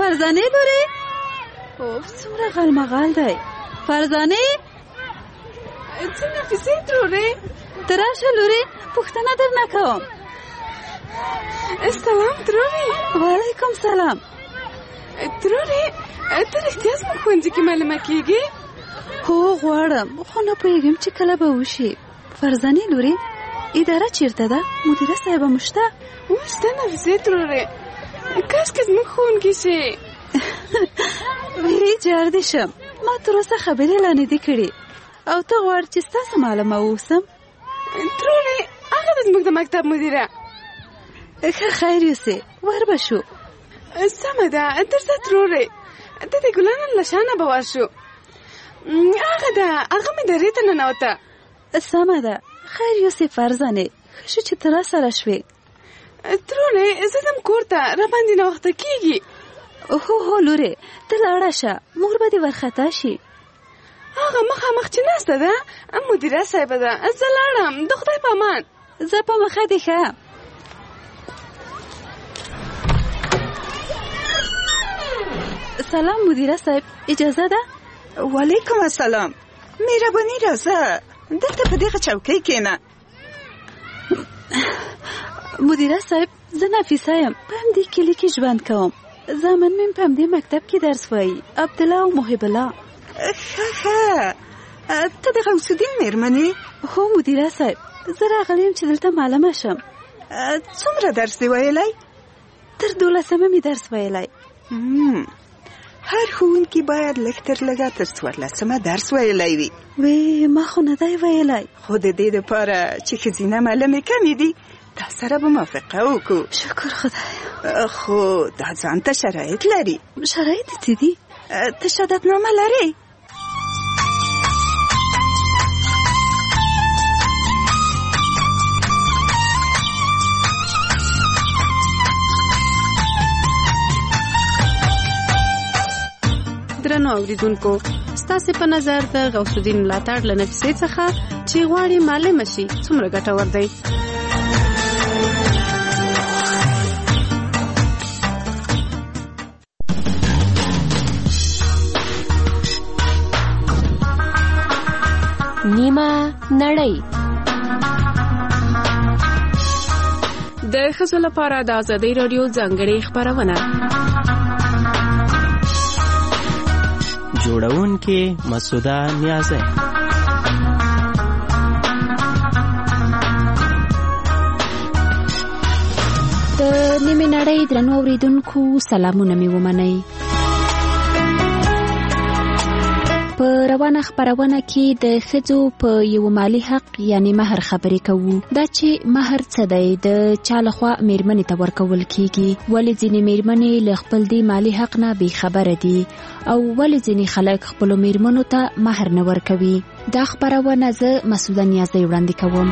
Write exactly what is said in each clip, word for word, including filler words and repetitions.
فرزانه لورې اوف څومره غالمغال دی. فرزانه څه نفیسې ترورې ته راشه لورې پوښتنه درنه کوم. سلام ترورې. وعلیکم سلام. ترورې ته رښتیا زموږ ښوونځي کې معلمه کېږې؟ هو غواړم خو نه پوهېږم چې کله به وشي. فرزانه لورې اداره چیرته ده؟ مدیره صاحبه مو شته؟ شته نفیسې ترورې کاشکې زموږ ښوونکې شي. ویې جار دې شم ما تر اوسه خبرې لا نه دي کړې او ته غواړې چې ستاسو معلمه واوسم؟ ترورې هغه ده زموږ د مکتب مدیره. ښه خیر یوسې ور به شو. سمه ده درځه ترورې ته د ګلانو له شانه به ورشو. هغه ده هغه مې درې ته ننوته. سمه ده خیر یوسې فرزانې ښه شو چې ته راسره شوې. ترورې زه ځم کور ته را باندې ناوخته کېږي. هو هو لورې ته لاړه شه مور به دې ورخطا شي. هغه مخامخ چې ناسته ده مدیره صاحبه ده. زه لاړم د خدای په امان. زه په مخه دې ښه. سلام مدیره صاحب اجازه ده؟ وعلیکم السلام. مهرباني راځه دلته په دغه چوکۍ کېنه. مدیره صاحب زه نفیسه یم په همدې کلي کې ژوند کوم. زامن مې په همدې مکتب کې درس وایي عبدالله او محب الله. ښه ښه ته د غوث الدین مېرمنې؟ هو مدیره صاحب زه راغلی یم چې دلته معلمه شم. څومره درس دی ویلی؟ تر دولسمه مې درس ویلی. هر ښوونکي باید لږ تر لږه تر څوارلسمه درس ویلی وي. وی ما خو نه دی ویلی. خو د دې دپاره چې ښځینه معلمې کمې دي تا سره به موافقه وکړو. شکر خدای. خو دا ځان ته شرایط لري. شرایط څه دي؟ ته شهادتنامه لرې؟ درنو اوریدونکو ستاسو په نظر د غوث الدین ملاتړ له نفسي څخه چې غواړي معلم شي څومره ګټور دی؟ نیمه نړۍ د ښځو لپاره د ازادۍ راډیو ځانګړې خپرونه. جوړونکې مسعوده نیازی. د نیمه نړۍ درنو اوریدونکو سلامونه مې ومنئ. په روانه خبرونه کې د ښځو په یو مالی حق یعنی مہر خبرې کوو. دا چې مہر څه دی، د چا لخوا میرمنې ته ورکول کیږي، ولې ځینې میرمنې له خپل دی مالی حق نه بې خبره دي او ولې ځینې خلک خپل میرمنو ته مہر نه ورکوي. دا خبرونه زه مسعوده نیازی وړاندې کوم.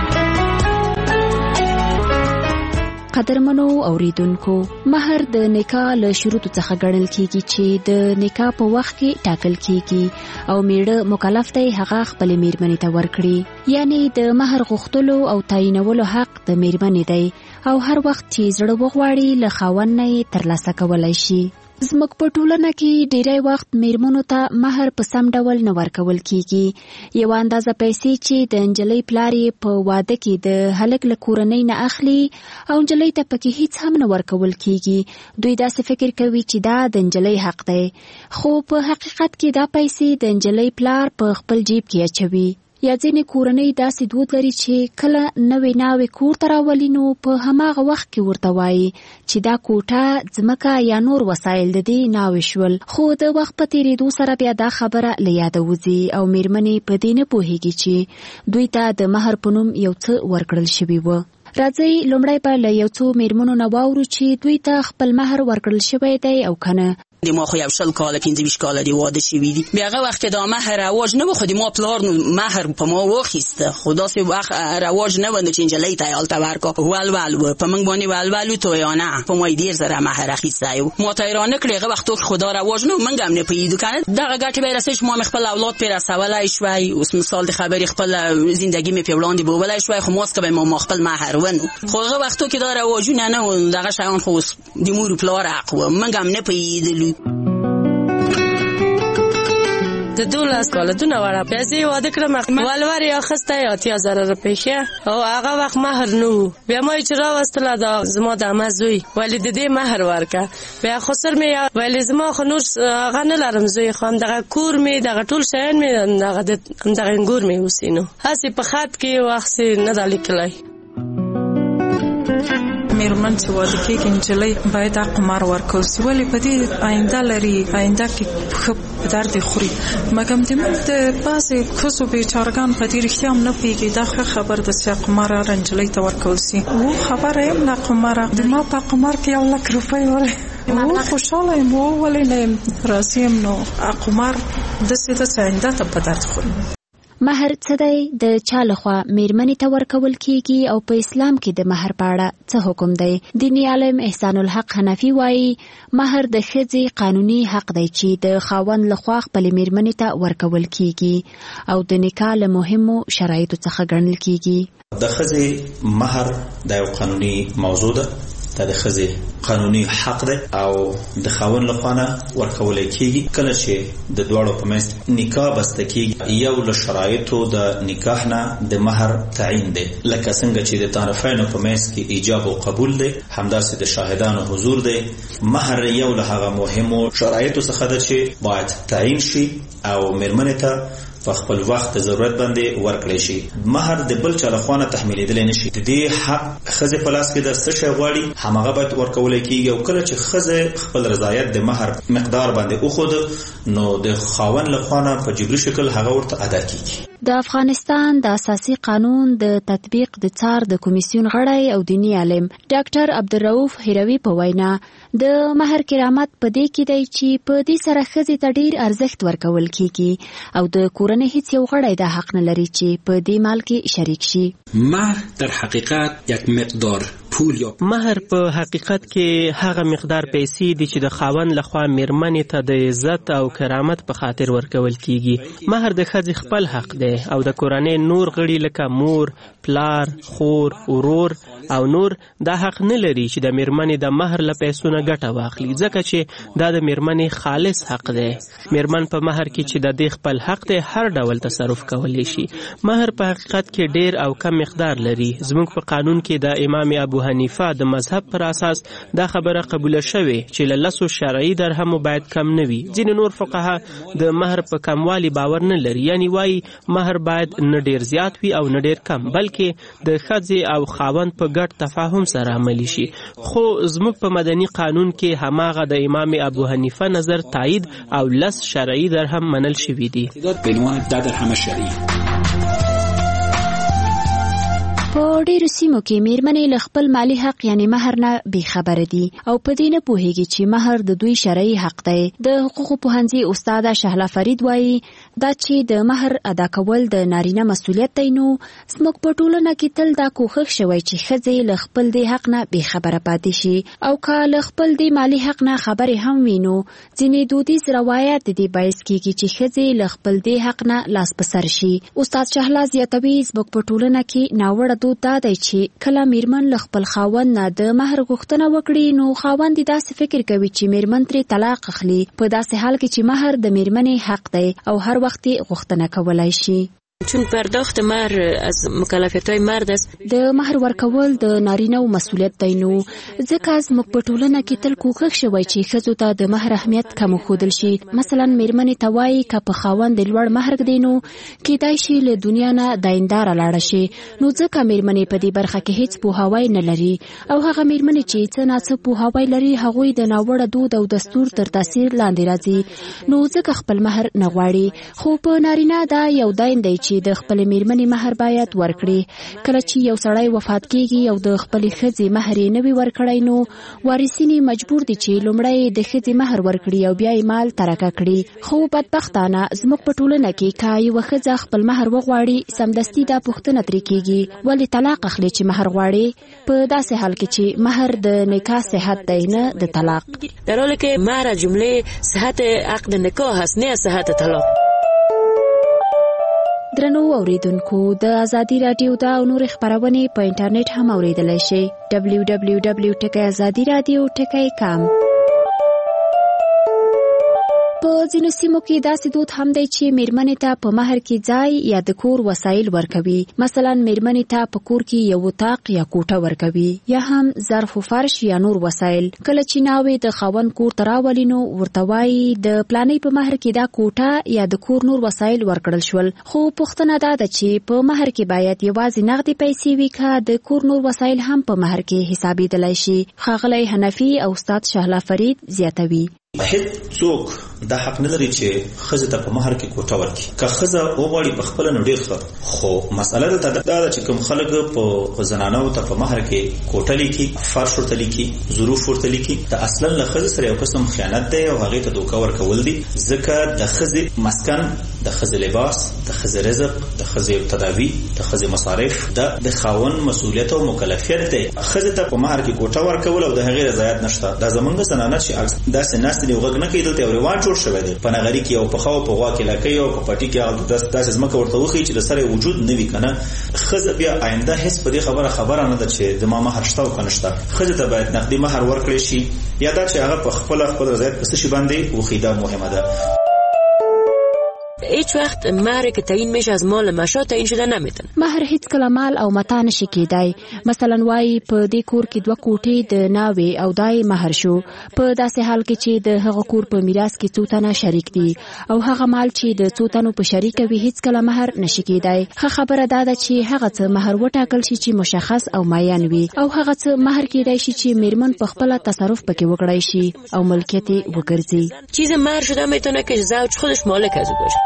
قدرمنو اوریدونکو، مہر د نکاح له شروطو څخه ګڼل کیږي چې د نکاح په وخت کې ټاکل کیږي او میړه مکلف دی هغه خپل میرمنې ته ورکړي. یعنی د مہر غوښتلو او تعینولو حق د میرمنې دی او هر وخت چې زړه وغواړي له خاوند نه یې ترلاسه کولی شي. زموږ په ټولنه کې ډیری وخت میرمنو ته مہر په سم ډول نه ورکول کیږي. یو اندازه پیسې چې د نجلۍ پلار یې په واده کې د هلک له کورنۍ نه اخلي او نجلۍ ته پکې هیڅ هم نه ورکول کیږي. دوی داسې فکر کوي چې دا د نجلۍ حق دی، خو په حقیقت کې دا پیسې د نجلۍ پلار په خپل جیب کې اچوي. یا ځینې کورنۍ داسې دود لري چې کله نوې ناوې کور ته راولي نو په هماغه وخت کې ورته وایي چې دا کوټه، ځمکه یا نور وسایل د دې ناوې شول. خو د وخت په تېرېدو سره بیا دا خبره له یاده وځي او میرمنې په دې نه پوهېږي چې دوی ته د مہر په نوم یو څه ورکړل شوي و. راځئ لومړی به له یو څو میرمنو نه واورو چې دوی ته خپل مہر ورکړل شوی دی او کنه. د ما خو یو شل کاله پنځه ویشت کاله دی واده شوي دي. بیا هغه وخت دا مهر رواج نه و، خو د ما پلار نو مهر په ما واخیسته، خو داسې وخت رواج نه و چې نجلۍ ته یې هلته ورکړه. ولول و په موږ باندې ولول و تویانه په ما یې ډېر زره مهر اخیستی و. ما ته یې رانه کړې. هغه وختو کې خو دا رواج نه و، موږ هم نه پوهېدو کنه. دغه ګټې به یې رسوي چې ما مې خپل اولاد پرې رسولی شوی. اوس مثال د خبرې خپل زندګي مې پرې وړاندې بوبلی شوی، خو ماسکه به ما خپل مهر ونو. خو هغه وختو کې دا رواجونه نه و، دغه شیان خو اوس د مور و پلار حق و، موږ هم نه پوهېدلو. د دولس کاله دونه وړه پیسې واده کړم، ولور یې اخیستی اتیا زره روپۍ ښه، او هغه وخت مهر نه و. بیا ما یې چې راوستله دا زما د عمه زوی ولې د دې مهر ورکړه. بیا خو سر مې ولې زما خو نور هغه نه لرم زوی، خو همدغه کور مې دغه ټول شیان مې همدغه همدغه انګور مې اوسي نو هسې په خط کې وخت نه دا لیکلی. میرمن چې واده کېږي نجلۍ باید دا قمار ورکول سي، ولې په دې آینده لري، آینده کې ښه درد خوري. مګم د موږ د بعضې ښځو بیچارګان په دې رښتیا هم نه پوهېږي. دا ښه خبر ده چې قمار هره نجلۍ ته ورکول سي. و خبره یم له قماره، د ما په قمار کې یو لک روپۍ ولې و خوشحاله یم، و ولې نه یم راضي یم. نو قمار داسې ده چې آینده ته په درد خوري. مهر څه دی؟ د چا لخوا میرمنې ته ورکول کیږي او په اسلام کې د مهر په اړه څه حکم دی؟ دیني عالم احسان الحق حنفي وایي مهر د ښځې قانوني حق دی چې د خاوند لخوا خپلې میرمنې ته ورکول کیږي او د نکاح له مهمو شرایطو څخه ګڼل کیږي. د ښځې مهر د یو قانوني موضوع ده، دا د ښځې قانوني حق دی او د خاوند لخوا نه ورکولی کېږي. کله چې د دواړو په منځ نکاح بسته کېږي، یو له شرایطو د نکاح نه د مهر تعیین دی، لکه څنګه چې د طرفینو په منځ کې ایجاب او قبول دی، همداسې د شاهدانو حضور دی. مهر یو له هغه مهمو شرایطو څخه ده چې باید تعیین شي او میرمنې ته په خپل وخت ضرورت باندې ورکړی شي. مهر د بل چا لخوا نه تحمیلېدلی نه شي. د دې حق ښځې په لاس کې د څه شی غواړي هماغه باید ورکولی کېږي، او کله چې ښځې خپل رضایت د مهر مقدار باندې وښود نو د خاوند لخوا نه په جبري شکل هغه ورته ادا کېږي. د افغانستان د اساسي قانون د تطبیق د څار د کمیسیون غړی او دیني عالم ډاکټر عبدالرؤف هروي په وینا د مهر کرامت په دې کې دی چې په دې سره ښځې ته ډیر ارزښت ورکول کیږي او د کورنۍ هیڅ یو غړی دا حق نه لري چې په دې مال کې شریک شي. مهر در حقیقت یک مقدار پول یا مهر په حقیقت کې هغه مقدار پیسې دي چې د خاوند لخوا میرمنې ته د عزت او کرامت په خاطر ورکول کیږي. مهر د ښځې خپل حق دی او د کورنۍ نور غړي لکه مور، پلار، خور، ورور او نور دا حق نه لري چې د میرمنې د مهر له پیسو نه ګټه واخلي، ځکه چې دا د میرمنې خالص حق دی. میرمن په مهر کې چې د دې خپل حق دی هر ډول تصرف کولی شي. مهر په حقیقت کې ډیر او کم مقدار لري. زموږ په قانون کې د امام ابو حنیفه د مذهب پر اساس دا خبره قبول شوې چې له لسو شرعي درهمو باید کم نه وي. ځینې نور فقها د مهر په کموالي باور نه لري، یعنی وایي مهر باید نه ډیر زیات وي او نه ډیر کم، بلکې د ښځې او خاوند په ګډ تفاهم سره عملی شي. خو زموږ په مدني قانون کې هماغه د امام ابو حنیفه نظر تایید او لس شرعي درهم منل شوي دي. بعنوان دا درهم شرعي. په ډیرو سیمو کې میرمنې له خپل مالی حق یعنی مهر نه بې خبره دي او په دې نه پوهیږي چې مهر د دوی شرعي حق دی. د حقوقو پوهنځي استاد شهلا فرید وایي دا چې د مهر ادا کول د نارینه مسؤلیت دی، نو زموږ په ټولنه کې تل دا کوښښ شوی چې ښځې له خپل دې حق نه بې خبره پاتې شي او که له خپل دې مالی حق نه خبرې هم وي نو ځینې دودیز روایت د دې باعث کېږي چې ښځې له خپل دې حق نه لاس په سر شي. استاد شهلا زیاتوي زموږ په ټولنه کې ناوړه دود دا دی چې کله میرمن له خپل خاوند نه د مهر غوښتنه وکړي نو خاوند یې داسې فکر کوي چې میرمن ترې طلاق اخلي، په داسې حال کې چې مهر د میرمنې حق دی او هر وخت یې غوښتنه کولای شي. چون پرداخت مهر از مکلفیت‌های مرد است، د مهر ورکول د نارینه‌و مسؤلیت دی، نو ځکه زموږ په ټولنه کې تل کوښښ شوی چې ښځو ته د مهر اهمیت کم وښودل شي. مثلا میرمنې ته وایي که په خاوند د لوړ مهر ږدي نو کیدای شي له دنیا نه داینداره لاړه شي، نو ځکه میرمنې په دې برخه کې هیڅ پوهاوی نه لري او هغه میرمنې چې څه ناڅه پوهاوی لري هغوی د ناوړه دود او دستور تر تاثیر لاندې راځي، نو ځکه خپل مهر نه غواړي. خو په نارینه دا یو دایند دی چې چې د خپل میرمنې مہر باید ورکړي. کله چې یو سړی وفات کیږي او د خپل ښځې مہر یې نه وي ورکړی نو وارثین مجبور دي چې لومړی د ښځې مہر ورکړي او بیا یې مال ترکه کړي. خو بدبختانه زموږ په ټولنه کې که یوه ښځه خپل مہر وغواړي سمدستي دا پوښتنه ترې کیږي ولې طلاق اخلي چې مہر غواړي، په داسې حال کې چې مہر د نکاح صحت دی نه د طلاق. در حالی که مهر از جمله صحت عقد نکاح است نه صحت طلاق. درنو اوریدونکو د ازادي رادیو دا او نور خبرونه په انټرنیټ هم اوریدلای شئ. دبلیو دبلیو دبلیو ټکی ازادي رادیو ټکی کام. په ځینو سیمو کې داسې دود هم دی چې میرمنې ته په مہر کې ځای یا د کور وسایل ورکوي. مثلا میرمنې ته په کور کې یو اتاق یا کوټه ورکوي یا هم ظرف و فرش یا نور وسایل. کله چې ناوې د خاوند کور ته راولي نو ورته وایي د پلانۍ په مہر کې دا کوټه یا د کور نور وسایل ورکړل شول. خو پوښتنه دا ده چې په مہر کې باید یوازې نغدي پیسې وي که د کور نور وسایل هم په مہر کې حسابېدلی شي. ښاغلی حنفي او استاد شهلا فرید زیاتوي. هیڅ څوک دا حق نه لري چې ښځې ته په مہر کې کوټه ورکړي. که ښځه وغواړي په خپله نو ډېر ښه، خو مسئله دلته دا ده چې کوم خلک په زنانو ته په مہر کې کوټه لیکي، فرش ورته لیکي، ظروف ورته لیکي، د اصلا له ښځې سره یو قسم خیانت دی او هغې ته دوکه ورکول دي. ځکه د ښځې مسکن، د ښځې لباس، د ښځې رزق، د ښځې تداوي، د ښځې مصارف دا د خاوند مسؤلیت او مکلفیت دی. ښځې ته په مہر کې کوټه ورکول او د هغې رضایت نشته. دا زمونږ زنانه چې داسې ناستې دي غږ نه کوي، دلته یو رواج جوړ شوی دی. په نغري کې یو پخه او په غوا کې لکۍ او په پټي کې هغه داسې ځمکه ورته وښیي چې د سره وجود نه وي که نه. ښځه بیا آینده هېڅ په دې خبره خبره نه ده چې زما مہر شته او که نه شته. ښځې ته باید نقدي مہر ورکړی شي یا دا چې هغه په خپله خپل رضایت په څه شي باندې وښیي. دا مهمه ده. هیچ وقت مهر که تعیین میشه از مال مشا تعیین شده نمیتونه. مهر هیڅ کله مال او متا نشي کېدای. مثلا وایي په دې کور کې دوه کوټې د ناوې او دای مهر شو، په داسې حال کې چې د هغه کور په میراث کې څو تنه شریک دي او هغه مال چې د څو تنو په شریکه وي هیڅ کله مهر نشي کېدای. ښه خبره دا ده چې هغه څه مهر وټاکل شي چې مشخص او معین وي او هغه څه مهر کېدای شي چې میرمن په خپله تصرف پکې وکړای شي او ملکیت یې وګرځي. چیز مهر شده میتونه که زوج خودش مالک از او باشه.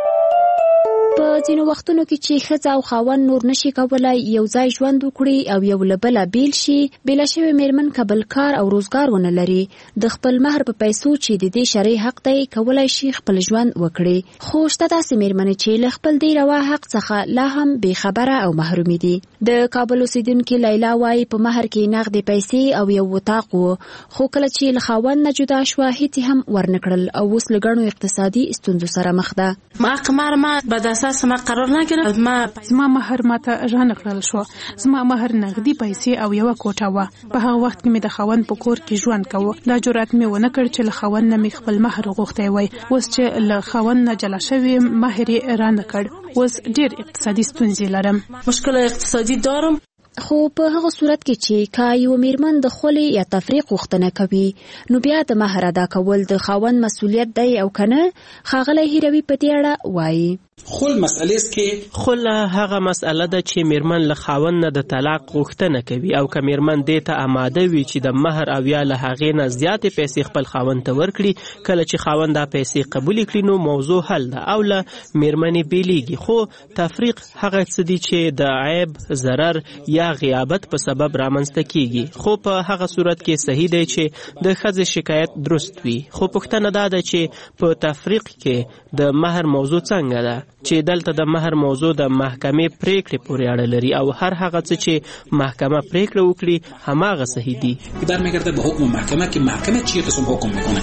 په ځینو وختونو کې چې ښځه او خاوند نور نشي کولای یو ځای ژوند وکړي او یو له بله بیل شي، بیله شوې میرمن که بل کار او روزګار ونه لري د خپل مهر په پیسو چې د دې شرعي حق دی کولی شي خپل ژوند وکړي. خو شته داسې میرمنې چې له خپل دې روا حق څخه لا هم بېخبره او محرومې دي. د کابل اوسیدونکې لیلا وایي په مهر کې نغدې پیسې او یو اتاق و، خو کله چې له خاوند نه جدا شوه هیڅ هم ورنکړل او اوس له ګڼو اقتصادي ستونزو سره مخ ده. ما قمار ما به اساس ما قرار نگرفت. ما زما مہر ماته رانه کړل شو. زما مہر نغدي پیسې او یو کوټه و. په هغه وخت کې مې د خاوند په کور کې ژوند کوو. دا جرأت مې ونه کړ چې له خاوند نه مې خپل مہر غوښتی وای. اوس چې له خاوند نه جلا شوی مہر یې رانه کړ. اوس ډېر اقتصادي ستونزې لرم. مشکل اقتصادي دارم. خو په هغه صورت کې چې که یو میرمن د خولې یا تفریق غوښتنه کوي نو بیا د مهر ادا کول د خاوند مسؤلیت دی او که نه. ښاغلی هیروي په دې اړه وایي خل مسئله است که خل هغه مسئله ده چې میرمن له خاوند نه د طلاق غوښتنه کوي او که میرمن دې ته آماده وي چې د مهر او یا له هغې نه زیاتې پیسې خپل خاوند ته ورکړي، کله چې خاوند دا پیسې قبول کړي نو موضوع حل ده او له میرمنې بیلیږي. خو تفریق هغه څه دي چې د عیب، ضرر یا غیابت په سبب رامنځته کیږي. خو په هغه صورت کې صحیح دی چې د ښځې شکایت درست وي. خو پوښتنه دا ده چې په تفریق کې د مهر موضوع څنګه ده، چې دلته د مهر موضوع د محکمې پریکړې پورې اړه لري او هر هغه څه چې محکمه پریکړه وکړي هماغه صحیح دي. برمیگرده به حکم محکمه که محکمه چی قسم حکم میکنه.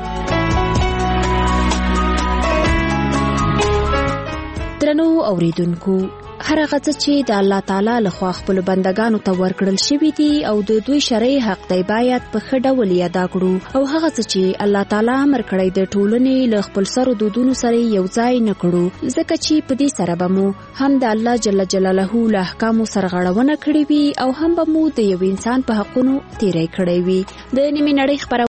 درنو اوریدونکو، هر هغه څه چې د الله تعالی لخوا خپل بندگانو ته ورکړل شوي دي او د دوی شرعي حق دی باید په ښه ډول یې ادا کړو. او هغه څه چې الله تعالی امر کړی د ټولنې له خپل سرو دودونو سره یو ځای نه کړو، ځکه چې په دې سره به مو هم د الله جل جلاله له احکامو سرغړونه کړې وي او هم به مو د یو انسان په حقونو تیری کړی وي. د نیمې نړۍ خبرونه